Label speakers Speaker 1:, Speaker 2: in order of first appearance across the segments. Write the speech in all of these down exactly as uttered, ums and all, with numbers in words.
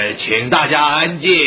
Speaker 1: 呃，请大家安静。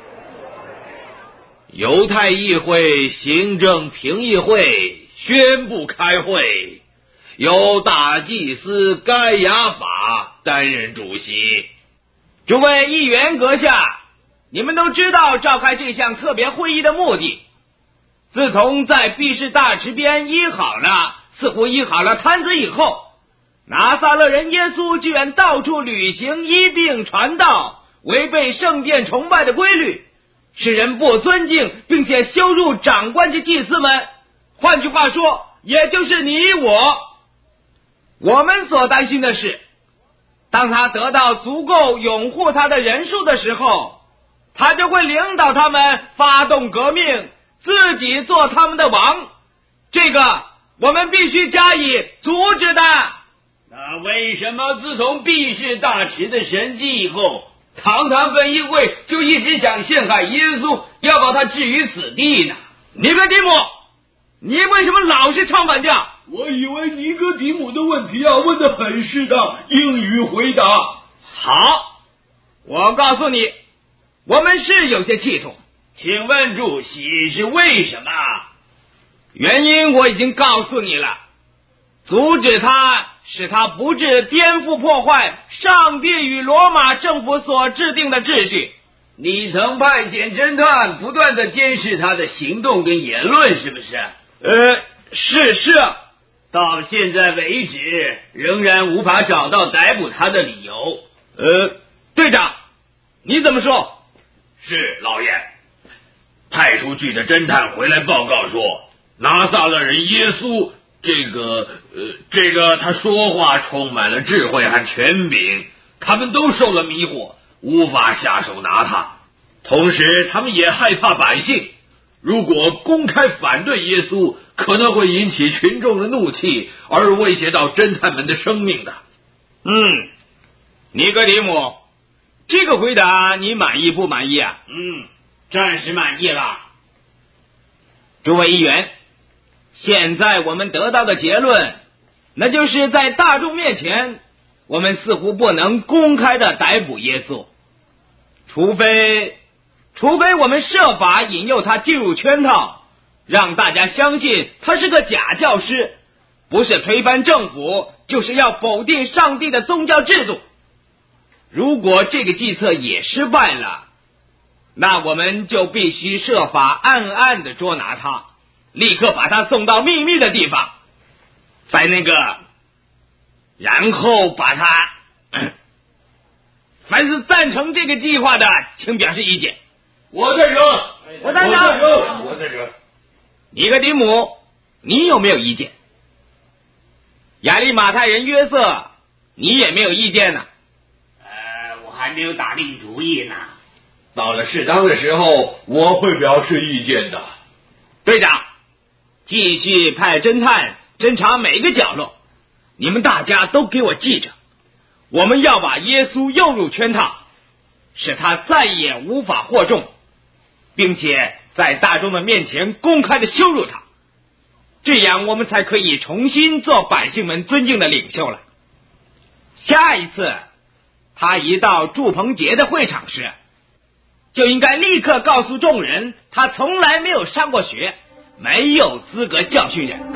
Speaker 1: 犹太议会行政评议会宣布开会，由大祭司该亚法担任主席。
Speaker 2: 诸位议员阁下，你们都知道召开这项特别会议的目的。自从在毕士大池边医好了，似乎医好了瘫子以后，拿撒勒人耶稣居然到处旅行医病传道，违背圣殿崇拜的规律，使人不尊敬，并且羞辱长官及祭司们。换句话说，也就是你我。我们所担心的是，当他得到足够拥护他的人数的时候，他就会领导他们发动革命，自己做他们的王。这个我们必须加以阻止的。
Speaker 3: 那为什么自从毕士大池的神迹以后，堂堂分议会就一直想陷害耶稣，要把他置于死地呢？
Speaker 2: 尼哥底母，你为什么老是唱反调？
Speaker 4: 我以为尼哥底母的问题啊问得很适当，应予回答。
Speaker 2: 好，我告诉你，我们是有些企图。
Speaker 3: 请问主席是为什么？
Speaker 2: 原因我已经告诉你了，阻止他，使他不致颠覆破坏上帝与罗马政府所制定的秩序。
Speaker 3: 你曾派遣侦探不断的监视他的行动跟言论，是不是？
Speaker 2: 呃，是是。
Speaker 3: 到现在为止，仍然无法找到逮捕他的理由。
Speaker 2: 呃，队长，你怎么说？
Speaker 1: 是老爷。派出去的侦探回来报告说，拿撒勒人耶稣这个呃，这个他说话充满了智慧和权柄，他们都受了迷惑，无法下手拿他。同时他们也害怕百姓，如果公开反对耶稣，可能会引起群众的怒气，而威胁到侦探们的生命的。
Speaker 2: 嗯，尼哥底母，这个回答你满意不满意啊？
Speaker 3: 嗯，暂时满意了。
Speaker 2: 诸位议员，现在我们得到的结论，那就是在大众面前，我们似乎不能公开的逮捕耶稣，除非除非我们设法引诱他进入圈套，让大家相信他是个假教师，不是推翻政府，就是要否定上帝的宗教制度。如果这个计策也失败了，那我们就必须设法暗暗的捉拿他，立刻把他送到秘密的地方，在那个然后把他、嗯、凡是赞成这个计划的请表示意见。
Speaker 4: 我赞成，
Speaker 2: 我赞成，
Speaker 4: 我赞成。
Speaker 2: 尼哥底母，你有没有意见？亚利马太人约瑟，你也没有意见呢？
Speaker 3: 呃，我还没有打定主意呢。
Speaker 4: 到了适当的时候，我会表示意见的。
Speaker 2: 队长，继续派侦探侦查每个角落，你们大家都给我记着，我们要把耶稣诱入圈套，使他再也无法获众，并且在大众的面前公开的羞辱他，这样我们才可以重新做百姓们尊敬的领袖了。下一次他一到祝棚节的会场时，就应该立刻告诉众人，他从来没有上过学，没有资格教训人。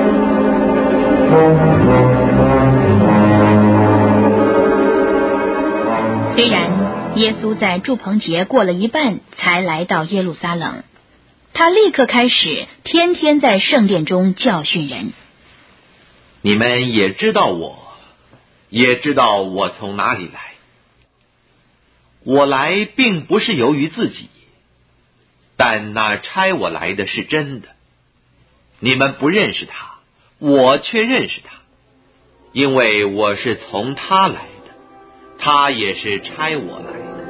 Speaker 5: 虽然耶稣在祝棚节过了一半才来到耶路撒冷，他立刻开始天天在圣殿中教训人。
Speaker 1: 你们也知道我，也知道我从哪里来。我来并不是由于自己，但那差我来的是真的。你们不认识他，我却认识他，因为我是从他来的，他也是差我来的。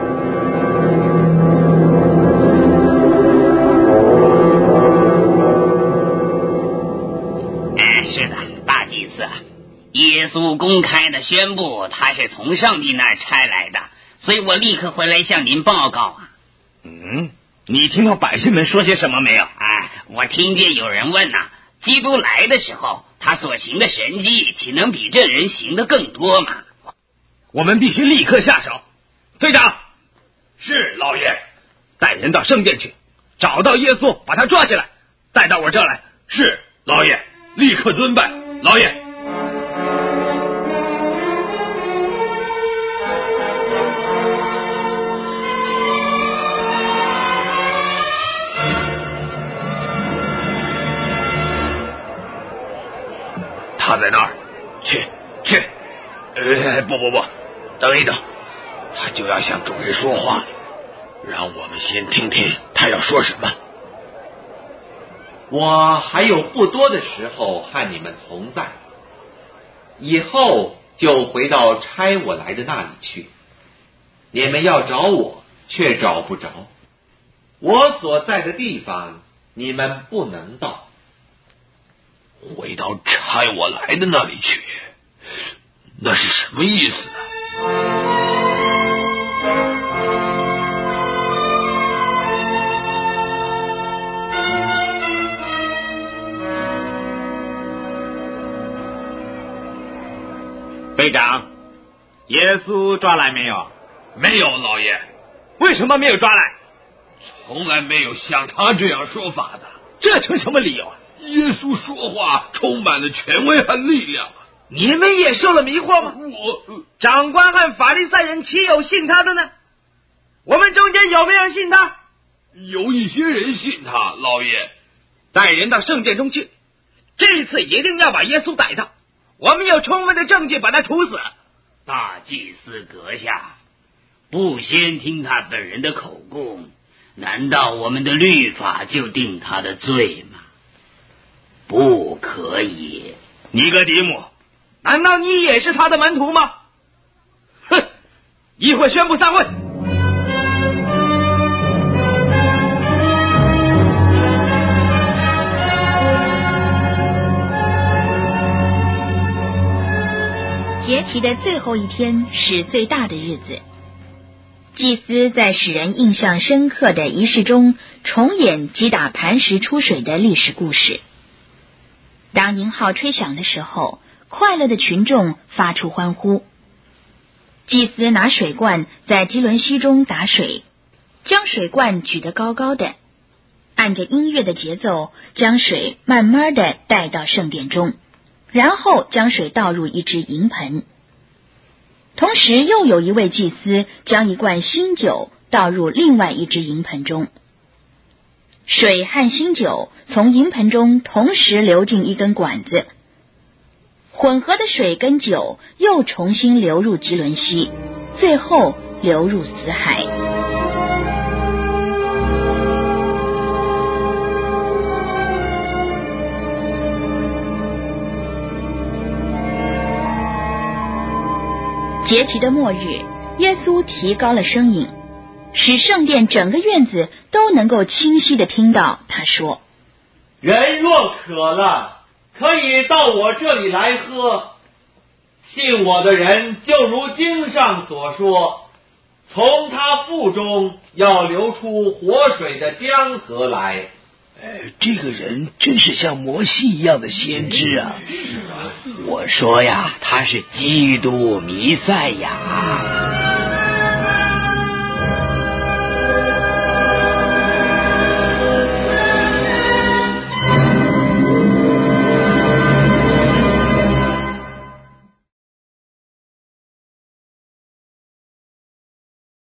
Speaker 3: 哎，是的，大祭司，耶稣公开的宣布他是从上帝那儿差来的，所以我立刻回来向您报告啊。
Speaker 2: 嗯，你听到百姓们说些什么没有？
Speaker 3: 哎，我听见有人问呐、啊，基督来的时候，他所行的神迹，岂能比这人行的更多吗？
Speaker 2: 我们必须立刻下手。队长，
Speaker 1: 是，老爷。
Speaker 2: 带人到圣殿去，找到耶稣，把他抓起来，带到我这儿来。
Speaker 1: 是，老爷，立刻遵办，老爷。他在那儿，去去，呃，不不不，等一等，他就要向众人说话了，让我们先听听他要说什么。
Speaker 6: 我还有不多的时候和你们同在，以后就回到差我来的那里去。你们要找我，却找不着，我所在的地方，你们不能到。
Speaker 1: 回到差我来的那里去，那是什么意思呢？
Speaker 2: 队长，耶稣抓来没有？
Speaker 1: 没有，老爷。
Speaker 2: 为什么没有抓来？
Speaker 1: 从来没有像他这样说法的。
Speaker 2: 这成什么理由啊？
Speaker 1: 耶稣说话充满了权威和力量。
Speaker 2: 你们也受了迷惑吗？
Speaker 1: 我
Speaker 2: 长官和法利赛人岂有信他的呢？我们中间有没有人信他？
Speaker 1: 有一些人信他，老爷。
Speaker 2: 带人到圣殿中去，这次一定要把耶稣逮到，我们有充分的证据把他处死。
Speaker 3: 大祭司阁下，不先听他本人的口供，难道我们的律法就定他的罪吗？不可以。
Speaker 2: 尼哥底母，难道你也是他的门徒吗？哼！议会宣布散会。
Speaker 5: 节期的最后一天是最大的日子，祭司在使人印象深刻的仪式中重演击打磐石出水的历史故事。当银号吹响的时候，快乐的群众发出欢呼。祭司拿水罐在基伦溪中打水，将水罐举得高高的，按着音乐的节奏将水慢慢的带到圣殿中，然后将水倒入一只银盆。同时又有一位祭司将一罐新酒倒入另外一只银盆中，水和新酒从银盆中同时流进一根管子，混合的水跟酒又重新流入基伦溪，最后流入死海。节期的末日，耶稣提高了声音，使圣殿整个院子都能够清晰地听到他说：
Speaker 6: 人若渴了，可以到我这里来喝。信我的人，就如经上所说，从他腹中要流出活水的江河来。
Speaker 3: 哎，这个人真是像摩西一样的先知啊！我说呀，他是基督弥赛亚。